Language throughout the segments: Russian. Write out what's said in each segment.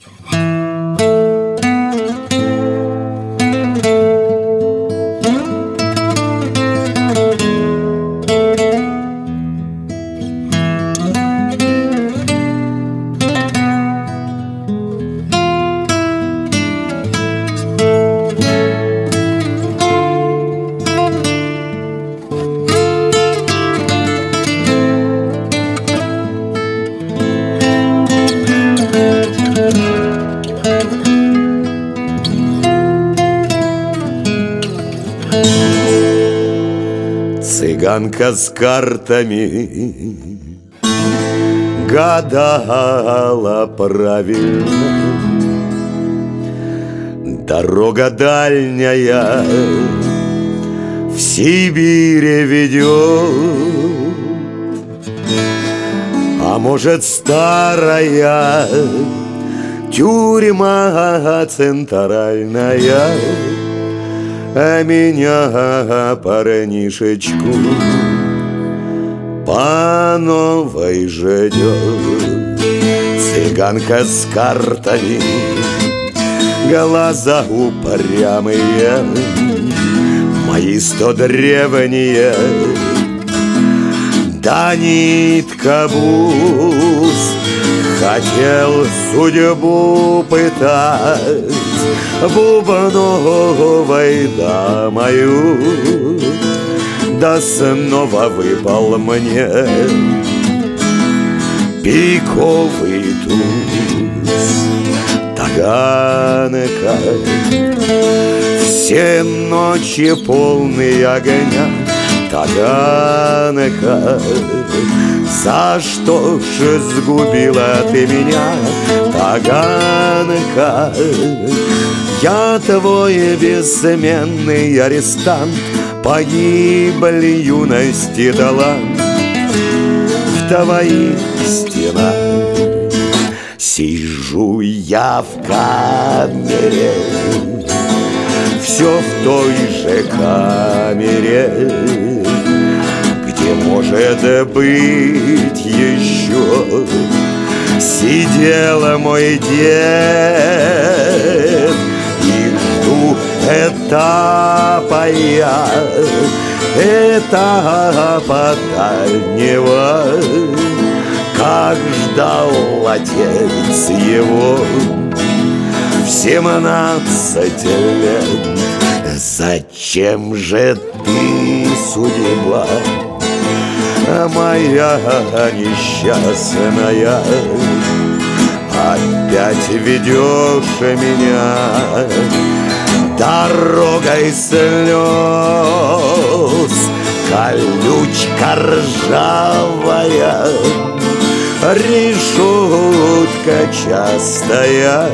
Цыганка с картами гадала правильно. Дорога дальняя в Сибирь ведет, а может, старая тюрьма центральная меня, парнишечку, по новой ждет. Цыганка с картами, глаза упрямые, мои 100 древние, да нитка бус. Хотел судьбу пытать бубновой дамою, да снова выпал мне пиковый туз. Таганка, все ночи полные огня. Таганка, за что ж сгубила ты меня? Таганка, я твой бессменный арестант, погибли юности талант в твоих стенах. Сижу я в камере, все в той же камере, где, может быть, еще сидел мой дед. И жду этапа я, этапа дальнего, как ждал отец его в 17 лет. Зачем же ты, судьба моя несчастная, опять ведешь меня дорогой слез? Колючка ржавая, решетка частая,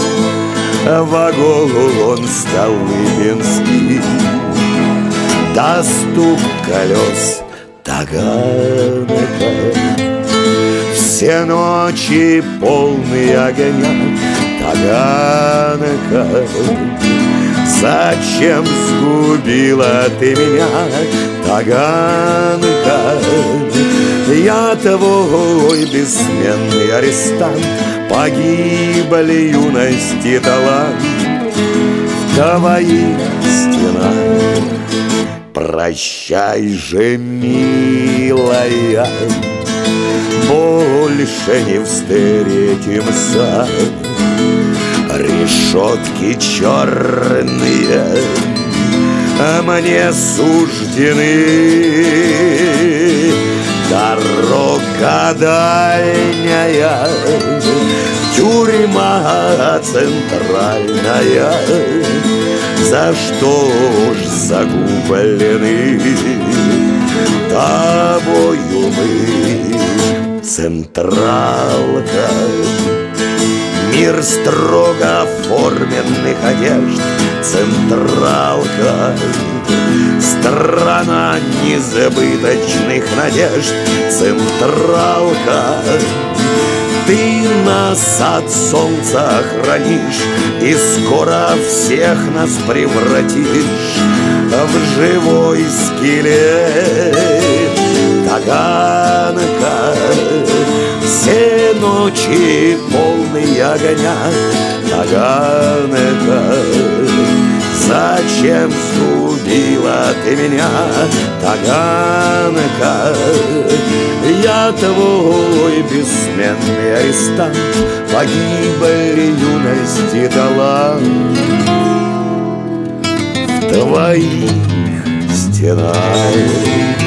вагон Столыпинский, да стук колес. Таганка, все ночи полные огня. Таганка, зачем сгубила ты меня? Таганка, я твой бессменный арестант, погибли юности талант в твоих стенах. Прощай же, милая, больше не встретимся. Решетки черные мне суждены, дорога дальняя, тюрьма центральная. За что ж загублены тобою мы? Централка, мир строго оформленных одежд. Централка, страна незабыточных надежд. Централка, ты нас от солнца хранишь и скоро всех нас превратишь в живой скелет. Таганка, все ночи полные огня. Таганка, зачем сгубила ты меня? Таганка, я твой бессменный арестант, погибель юности талант в твоих стенах.